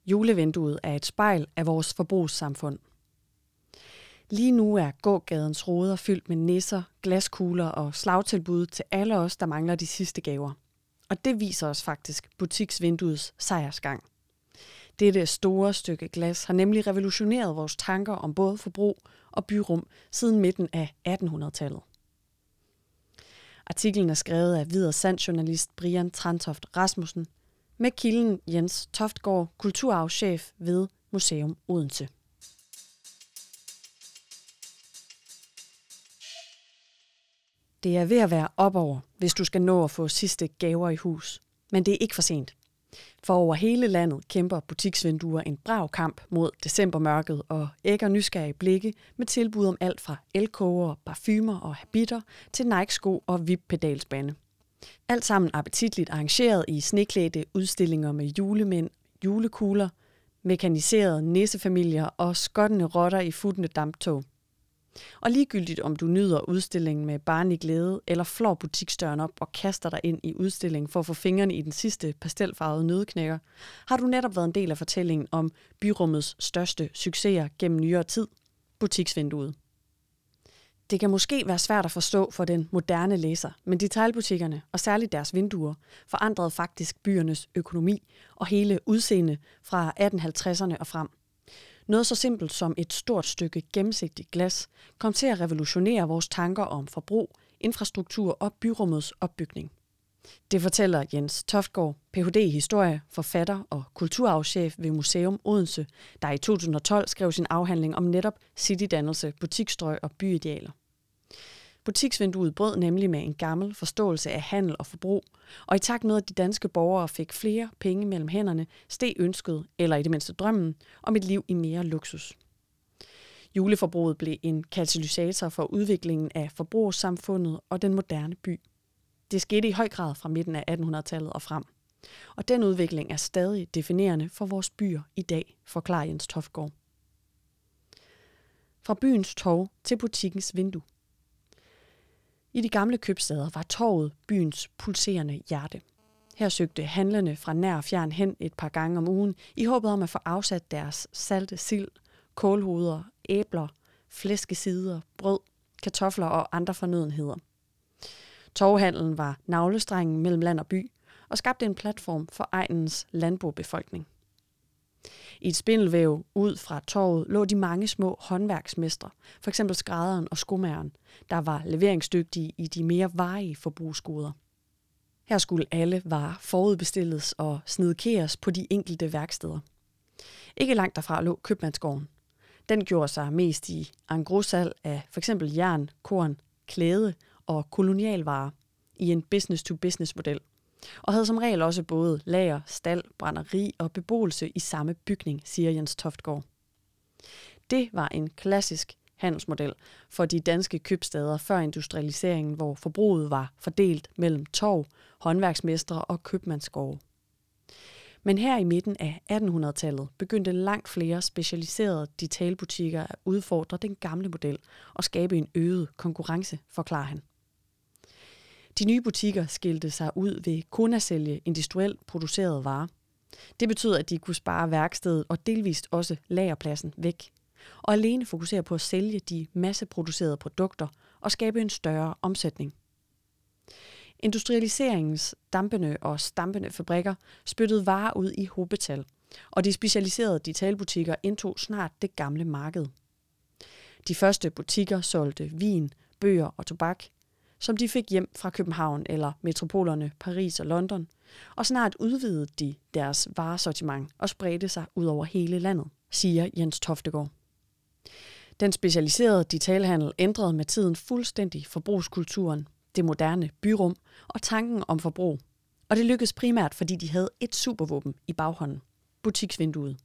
Julevinduet er et spejl af vores forbrugssamfund. Lige nu er gågadens ruder fyldt med nisser, glaskugler og slagtilbud til alle os, der mangler de sidste gaver. Og det viser os faktisk butiksvinduets sejrsgang. Dette store stykke glas har nemlig revolutioneret vores tanker om både forbrug og byrum siden midten af 1800-tallet. Artiklen er skrevet af Videresand-journalist Brian Trantoft Rasmussen med kilden Jens Toftgaard, kulturarvschef ved Museum Odense. Det er ved at være op over, hvis du skal nå at få sidste gaver i hus. Men det er ikke for sent. For over hele landet kæmper butiksvinduer en brav kamp mod decembermørket og ægger nysgerrige blikke med tilbud om alt fra elkoger, parfumer og habitter til Nike-sko og VIP-pedalsbane. Alt sammen appetitligt arrangeret i sneklædte udstillinger med julemænd, julekugler, mekaniserede nissefamilier og skottende rotter i futtende damptog. Og ligegyldigt om du nyder udstillingen med barnlig glæde eller flår butiksdøren op og kaster dig ind i udstillingen for at få fingrene i den sidste pastelfarvede nøddeknækker, har du netop været en del af fortællingen om byrummets største succeser gennem nyere tid, butiksvinduet. Det kan måske være svært at forstå for den moderne læser, men detailbutikkerne, og særligt deres vinduer, forandrede faktisk byernes økonomi og hele udseende fra 1850'erne og frem. Noget så simpelt som et stort stykke gennemsigtigt glas kom til at revolutionere vores tanker om forbrug, infrastruktur og byrummets opbygning. Det fortæller Jens Toftgaard, Ph.D. i historie, forfatter og kulturarvschef ved Museum Odense, der i 2012 skrev sin afhandling om netop citydannelse, butiksstrøg og byidealer. Butiksvinduet brød nemlig med en gammel forståelse af handel og forbrug, og i takt med, at de danske borgere fik flere penge mellem hænderne, steg ønsket, eller i det mindste drømmen, om et liv i mere luksus. Juleforbruget blev en katalysator for udviklingen af forbrugssamfundet og den moderne by. Det skete i høj grad fra midten af 1800-tallet og frem. Og den udvikling er stadig definerende for vores byer i dag, forklarer Jens Toftgaard. Fra byens torv til butikkens vindue. I de gamle købstæder var torvet byens pulserende hjerte. Her søgte handlende fra nær og fjern hen et par gange om ugen i håbet om at få afsat deres salte sild, kålhoveder, æbler, flæskesider, brød, kartofler og andre fornødenheder. Torvhandlen var navlestrengen mellem land og by og skabte en platform for egnens landbobefolkning. I et spindelvæv ud fra torvet lå de mange små håndværksmestre, f.eks. skrædderen og skomageren, der var leveringsdygtige i de mere varige forbrugsgoder. Her skulle alle varer forudbestilles og snedkeres på de enkelte værksteder. Ikke langt derfra lå købmandsgården. Den gjorde sig mest i engrossalg af f.eks. jern, korn, klæde og kolonialvarer i en business-to-business-model, og havde som regel også både lager, stald, brænderi og beboelse i samme bygning, siger Jens Toftgaard. Det var en klassisk handelsmodel for de danske købstæder før industrialiseringen, hvor forbruget var fordelt mellem torv, håndværksmestre og købmandsgårde. Men her i midten af 1800-tallet begyndte langt flere specialiserede detailbutikker at udfordre den gamle model og skabe en øget konkurrence, forklarer han. De nye butikker skilte sig ud ved kun at sælge industrielt producerede varer. Det betød, at de kunne spare værkstedet og delvist også lagerpladsen væk, og alene fokusere på at sælge de masseproducerede produkter og skabe en større omsætning. Industrialiseringens dampende og stampende fabrikker spyttede varer ud i hobetal, og de specialiserede detailbutikker indtog snart det gamle marked. De første butikker solgte vin, bøger og tobak, som de fik hjem fra København eller metropolerne Paris og London, og snart udvidede de deres varesortiment og spredte sig ud over hele landet, siger Jens Toftgaard. Den specialiserede detailhandel ændrede med tiden fuldstændig forbrugskulturen, det moderne byrum og tanken om forbrug. Og det lykkedes primært, fordi de havde et supervåben i baghånden, butiksvinduet.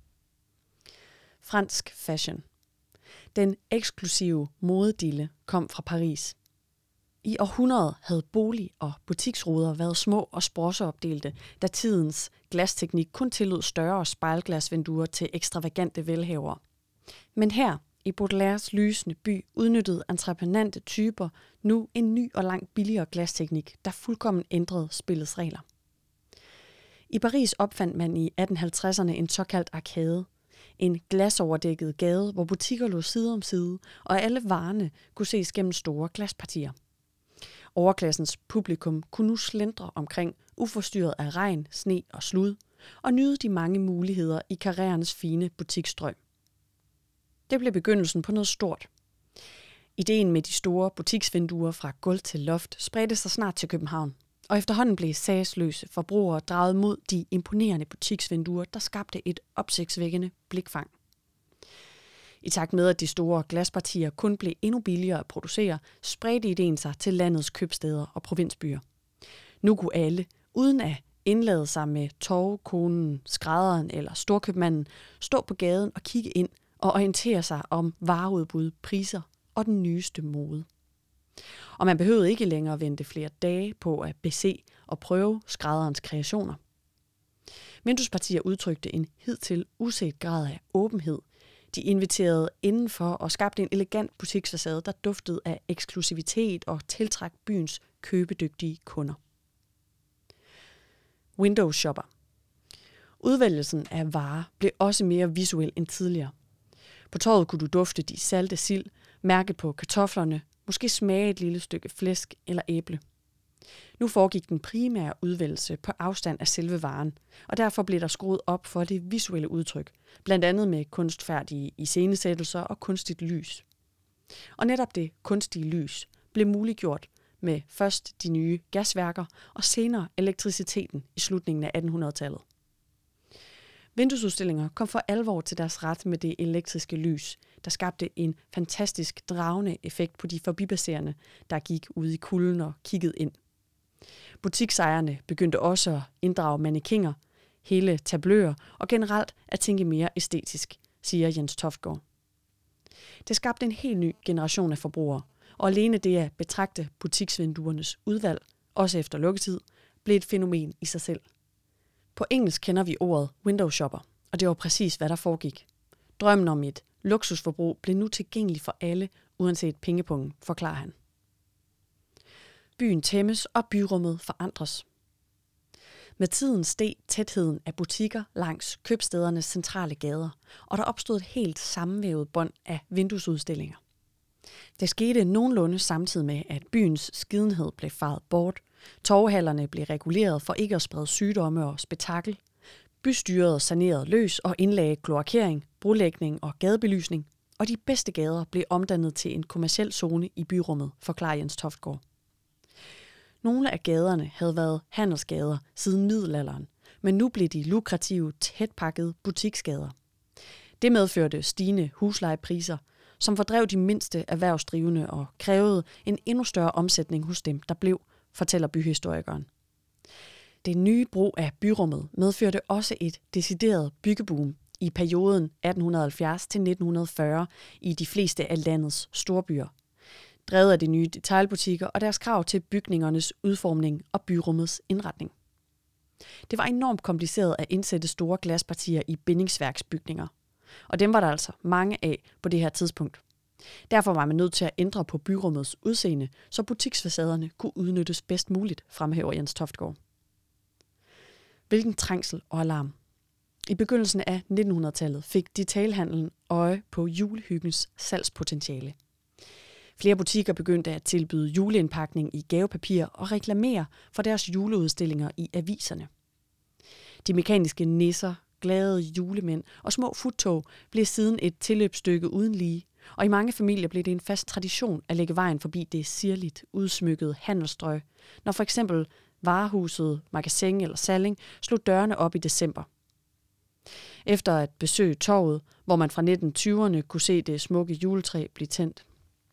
Fransk fashion. Den eksklusive modedille kom fra Paris. I århundreder havde bolig- og butiksruder været små og sprosseopdelte, da tidens glasteknik kun tillod større spejlglasvinduer til ekstravagante velhavere. Men her, i Baudelaires lysende by, udnyttede entreprenante typer nu en ny og langt billigere glasteknik, der fuldkommen ændrede spillets regler. I Paris opfandt man i 1850'erne en såkaldt arkade. En glasoverdækket gade, hvor butikker lå side om side, og alle varerne kunne ses gennem store glaspartier. Overklassens publikum kunne nu slendre omkring, uforstyrret af regn, sne og slud, og nyde de mange muligheder i karrierernes fine butiksstrøm. Det blev begyndelsen på noget stort. Ideen med de store butiksvinduer fra gulv til loft spredte sig snart til København, og efterhånden blev sagsløse forbrugere draget mod de imponerende butiksvinduer, der skabte et opsigtsvækkende blikfang. I takt med, at de store glaspartier kun blev endnu billigere at producere, spredte ideen sig til landets købstæder og provinsbyer. Nu kunne alle, uden at indlade sig med torvekonen, skrædderen eller storkøbmanden, stå på gaden og kigge ind og orientere sig om vareudbud, priser og den nyeste mode. Og man behøvede ikke længere vente flere dage på at bese og prøve skrædderens kreationer. Vinduespartier udtrykte en hidtil uset grad af åbenhed. De inviterede indenfor og skabte en elegant butiksfacade, der duftede af eksklusivitet og tiltrak byens købedygtige kunder. Window shopper. Udvælgelsen af varer blev også mere visuel end tidligere. På torvet kunne du dufte de salte sild, mærke på kartoflerne, måske smage et lille stykke flæsk eller æble. Nu foregik den primære udvælgelse på afstand af selve varen, og derfor blev der skruet op for det visuelle udtryk, blandt andet med kunstfærdige iscenesættelser og kunstigt lys. Og netop det kunstige lys blev muliggjort med først de nye gasværker og senere elektriciteten i slutningen af 1800-tallet. Vinduesudstillinger kom for alvor til deres ret med det elektriske lys, der skabte en fantastisk dragende effekt på de forbipasserende, der gik ud i kulden og kiggede ind. Butiksejerne begyndte også at inddrage mannequiner, hele tabløer og generelt at tænke mere æstetisk, siger Jens Toftgaard. Det skabte en helt ny generation af forbrugere, og alene det at betragte butiksvinduernes udvalg, også efter lukketid, blev et fænomen i sig selv. På engelsk kender vi ordet window shopper, og det var præcis, hvad der foregik. Drømmen om et luksusforbrug blev nu tilgængelig for alle, uanset pengepungen, forklarer han. Byen tæmmes, og byrummet forandres. Med tiden steg tætheden af butikker langs købstædernes centrale gader, og der opstod et helt sammenvævet bånd af vinduesudstillinger. Det skete nogenlunde samtidig med, at byens skidenhed blev faret bort, torvehallerne blev reguleret for ikke at sprede sygdomme og spektakel, bystyret sanerede løs og indlagde kloakering, brolægning og gadebelysning, og de bedste gader blev omdannet til en kommerciel zone i byrummet, forklarer Jens Toftgaard. Nogle af gaderne havde været handelsgader siden middelalderen, men nu blev de lukrative, tætpakkede butiksgader. Det medførte stigende huslejepriser, som fordrev de mindste erhvervsdrivende og krævede en endnu større omsætning hos dem, der blev, fortæller byhistorikeren. Det nye brug af byrummet medførte også et decideret byggeboom i perioden 1870 til 1940 i de fleste af landets storbyer, drevet af de nye detailbutikker og deres krav til bygningernes udformning og byrummets indretning. Det var enormt kompliceret at indsætte store glaspartier i bindingsværksbygninger, og dem var der altså mange af på det her tidspunkt. Derfor var man nødt til at ændre på byrummets udseende, så butiksfacaderne kunne udnyttes bedst muligt, fremhæver Jens Toftgaard. Hvilken trængsel og alarm. I begyndelsen af 1900-tallet fik detailhandlen øje på julehyggens salgspotentiale. Flere butikker begyndte at tilbyde juleindpakning i gavepapir og reklamere for deres juleudstillinger i aviserne. De mekaniske nisser, glade julemænd og små futtog blev siden et tilløbsstykke uden lige, og i mange familier blev det en fast tradition at lægge vejen forbi det sirligt udsmykkede handelsstrøg, når for eksempel varehuset, Magasin eller Salling slog dørene op i december. Efter at besøge torvet, hvor man fra 1920'erne kunne se det smukke juletræ blive tændt.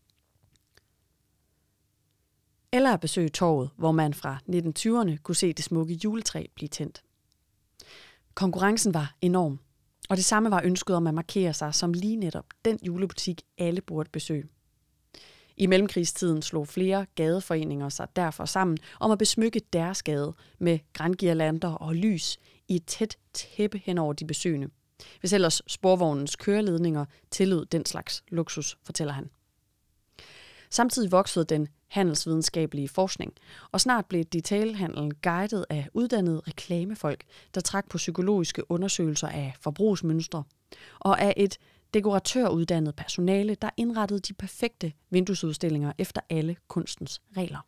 Eller at besøge torvet, hvor man fra 1920'erne kunne se det smukke juletræ blive tændt. Konkurrencen var enorm, og det samme var ønsket om at markere sig som lige netop den julebutik, alle burde besøge. I mellemkrigstiden slog flere gadeforeninger sig derfor sammen om at besmykke deres gade med grangirlander og lys i et tæt tæppe hen over de besøgende, hvis ellers sporvognens køreledninger tillod den slags luksus, fortæller han. Samtidig voksede den handelsvidenskabelige forskning, og snart blev detailhandlen guidet af uddannede reklamefolk, der trak på psykologiske undersøgelser af forbrugsmønstre, og af et dekoratøruddannet personale, der indrettede de perfekte vinduesudstillinger efter alle kunstens regler.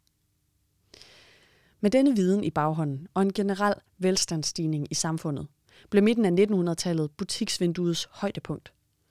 Med denne viden i baghånden og en generel velstandsstigning i samfundet, blev midten af 1900-tallet butiksvinduets højdepunkt.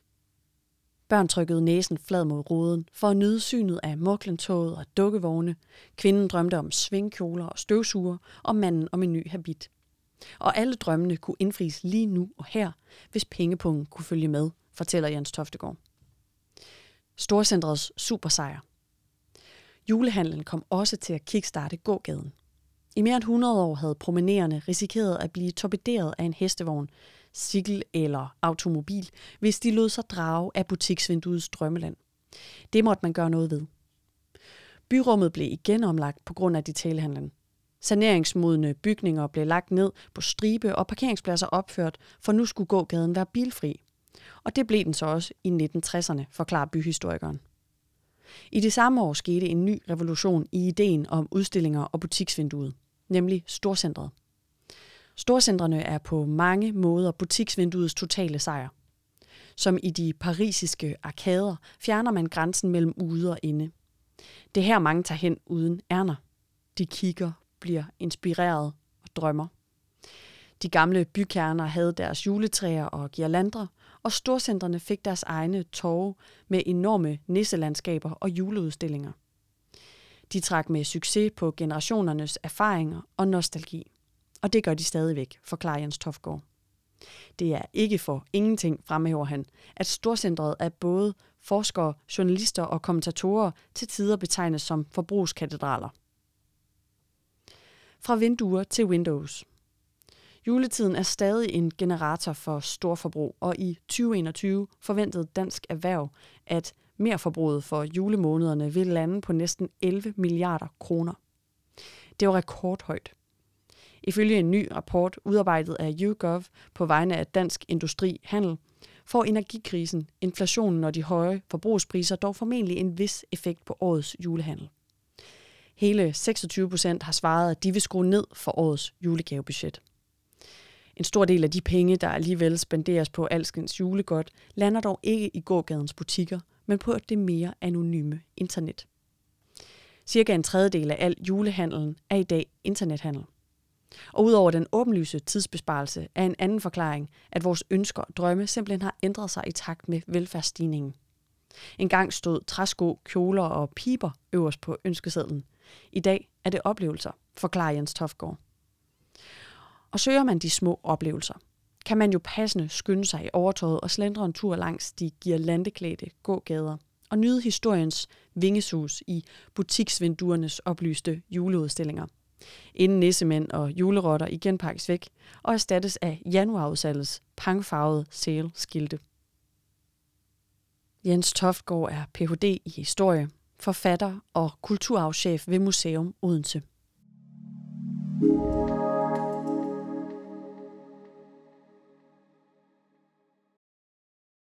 Børn trykkede næsen flad mod ruden for at nyde synet af Mørklandtoget og dukkevogne. Kvinden drømte om svingkjoler og støvsuger, og manden om en ny habit. Og alle drømmene kunne indfries lige nu og her, hvis pengepungen kunne følge med, fortæller Jens Toftegaard. Storcentrets supersejr. Julehandlen kom også til at kickstarte gågaden. I mere end 100 år havde promenerende risikeret at blive torpederet af en hestevogn, cykel eller automobil, hvis de lod sig drage af butiksvinduets drømmeland. Det måtte man gøre noget ved. Byrummet blev igen omlagt på grund af detailhandlen. Saneringsmodne bygninger blev lagt ned på stribe og parkeringspladser opført, for nu skulle gågaden være bilfri. Og det blev den så også i 1960'erne, forklarer byhistorikeren. I det samme år skete en ny revolution i ideen om udstillinger og butiksvinduet, nemlig storcentret. Storcentrene er på mange måder butiksvinduets totale sejr. Som i de parisiske arkader fjerner man grænsen mellem ude og inde. Det er her mange tager hen uden ærner. De kigger, bliver inspireret og drømmer. De gamle bykerner havde deres juletræer og girlander, og storcentrene fik deres egne torve med enorme nisselandskaber og juleudstillinger. De trak med succes på generationernes erfaringer og nostalgi. Og det gør de stadigvæk, forklarer Jens Toftegaard. Det er ikke for ingenting, fremhæver han, at storcentret er både forskere, journalister og kommentatorer til tider betegnes som forbrugskatedraler. Fra vinduer til Windows. Juletiden er stadig en generator for storforbrug, og i 2021 forventede Dansk Erhverv, at merforbruget for julemånederne vil lande på næsten 11 milliarder kroner. Det var rekordhøjt. Ifølge en ny rapport udarbejdet af YouGov på vegne af Dansk Industri Handel, får energikrisen, inflationen og de høje forbrugspriser dog formentlig en vis effekt på årets julehandel. Hele 26% har svaret, at de vil skrue ned for årets julegavebudget. En stor del af de penge, der alligevel spenderes på alskens julegodt, lander dog ikke i gågadens butikker, men på det mere anonyme internet. Cirka en tredjedel af al julehandlen er i dag internethandel. Og udover den åbenlyse tidsbesparelse er en anden forklaring, at vores ønsker og drømme simpelthen har ændret sig i takt med velfærdsstigningen. En gang stod træsko, kjoler og piber øverst på ønskesedlen. I dag er det oplevelser, forklarer Jens Toftegaard. Og søger man de små oplevelser, kan man jo passende skynde sig i overtøjet og slendre en tur langs de girlandeklædte gågader og nyde historiens vingesus i butiksvinduernes oplyste juleudstillinger, inden nissemænd og julerotter igen pakkes væk og erstattes af januarudsalgets pangfarvede sale-skilte. Jens Toftegaard er Ph.D. i historie, forfatter og kulturarvschef ved Museum Odense.